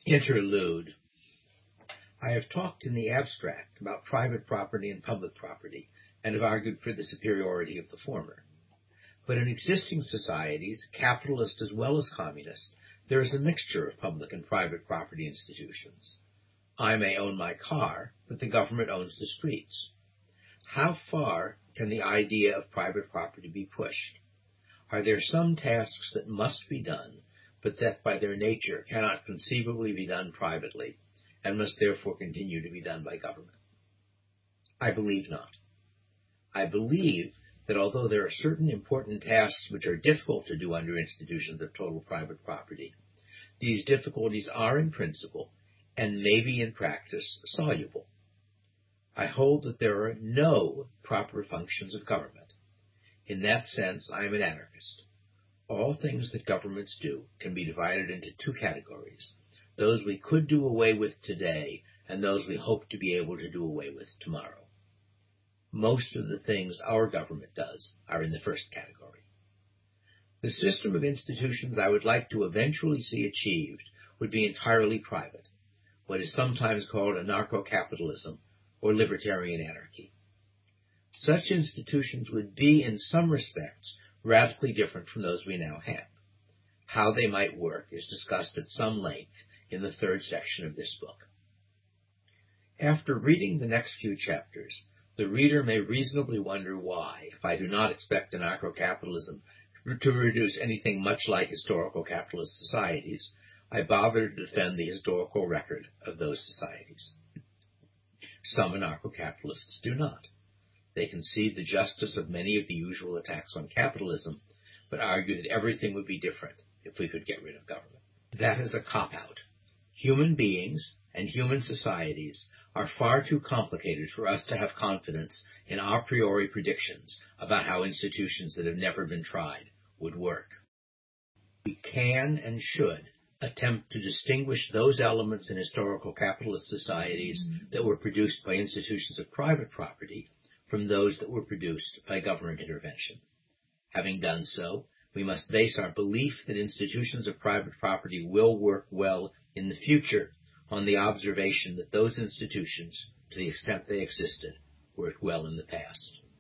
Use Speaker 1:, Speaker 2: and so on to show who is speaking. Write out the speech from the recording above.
Speaker 1: Interlude. I have talked in the abstract about private property and public property, and have argued for the superiority of the former. But in existing societies, capitalist as well as communist, there is a mixture of public and private property institutions. I may own my car, but the government owns the streets. How far can the idea of private property be pushed? Are there some tasks that must be done, but that by their nature cannot conceivably be done privately, and must therefore continue to be done by government? I believe not. I believe that although there are certain important tasks which are difficult to do under institutions of total private property, these difficulties are in principle, and may be in practice, soluble. I hold that there are no proper functions of government. In that sense, I am an anarchist. All things that governments do can be divided into two categories: those we could do away with today, and those we hope to be able to do away with tomorrow. Most of the things our government does are in the first category. The system of institutions I would like to eventually see achieved would be entirely private, what is sometimes called anarcho-capitalism or libertarian anarchy. Such institutions would be, in some respects, radically different from those we now have. How they might work is discussed at some length in the third section of this book. After reading the next few chapters, the reader may reasonably wonder why, if I do not expect anarcho-capitalism to produce anything much like historical capitalist societies, I bother to defend the historical record of those societies. Some anarcho-capitalists do not. They concede the justice of many of the usual attacks on capitalism, but argue that everything would be different if we could get rid of government. That is a cop-out. Human beings and human societies are far too complicated for us to have confidence in a priori predictions about how institutions that have never been tried would work. We can and should attempt to distinguish those elements in historical capitalist societies that were produced by institutions of private property from those that were produced by government intervention. Having done so, we must base our belief that institutions of private property will work well in the future on the observation that those institutions, to the extent they existed, worked well in the past.